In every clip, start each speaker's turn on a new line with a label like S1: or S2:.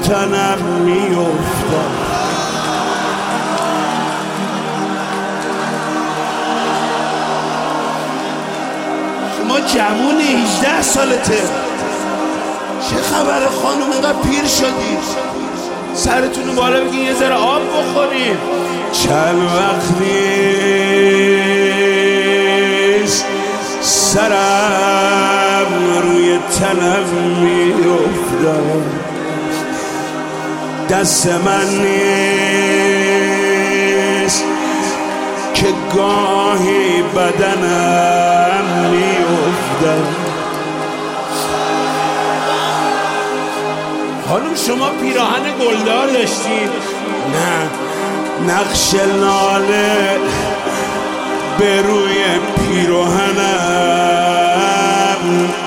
S1: تنم میافتد. شما جوون 18 سالته، چه خبر خانم؟ اینقدر پیر شدید، سرتون رو بالا بگین یه ذره آب بخورید. چند وقت نیست سرم روی تنم میافتد، دست من نیست که گاهی بدنم میافتد. خانم شما پیراهن گلدار داشتید؟ نه، نقش لاله به روی پیراهنم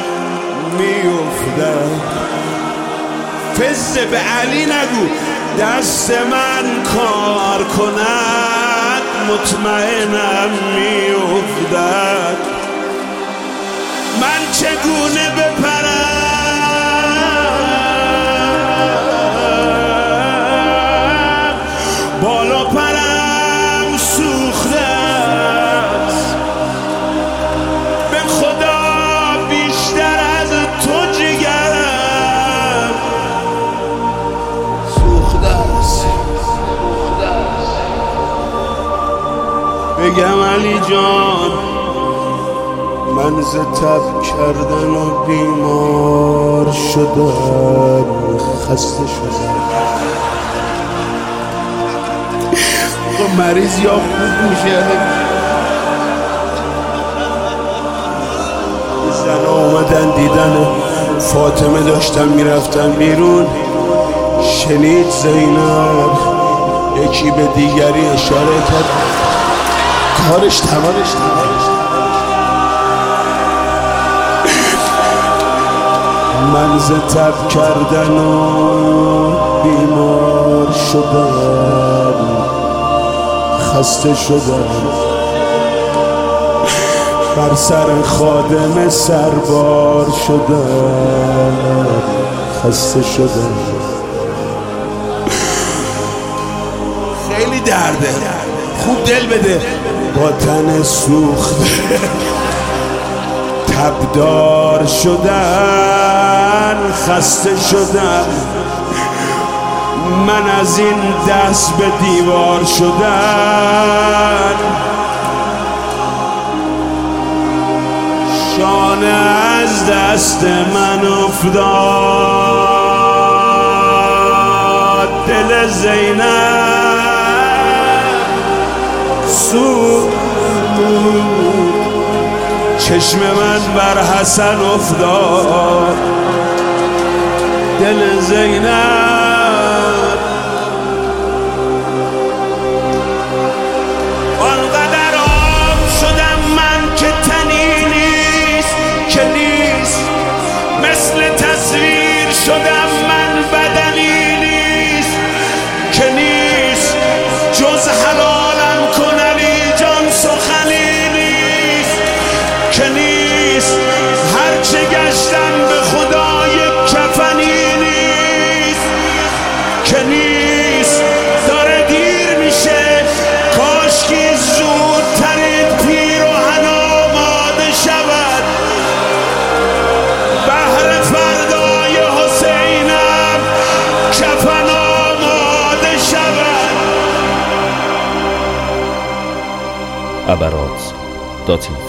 S1: میافتد. فزه به علی نگو، دست من کار کند مطمئنم میافتد. من چگونه بپرم بالا، پرم سوخته است، به خدا بیشتر از تو جگرم سوخته است. بگم علی جان، من ز تب کردن و بیمار شدم، خسته شدم. مریض یا خوب میشه. زنها اومدن دیدن فاطمه، داشتن میرفتن بیرون، شنید زینب یکی به دیگری اشاره کرد، کارش تمام. من ز تب کردن و بیمار شدم، خسته شدم، بر سر خادم سربار شدم، خسته شدم. خیلی درده، خوب دل بده. با تن سوخته تبدار شدن، خسته شدم. من از این دست به دیوار شدن، شانه از دست من افتاد، دل زینب سوخت، چشم من بر حسن افتاد، دل زینب. شدم من بدنی نیست که نیست، جز حلالم کن علی جان سخنی نیست که نیست، هرچه گشتم به خدا یک کفنی نیست که نیست، داره دیر میشه، کاشکی زودتر این پیراهن آماده شود، بهر فردای حسینم کفن آماده شود.
S2: ابرات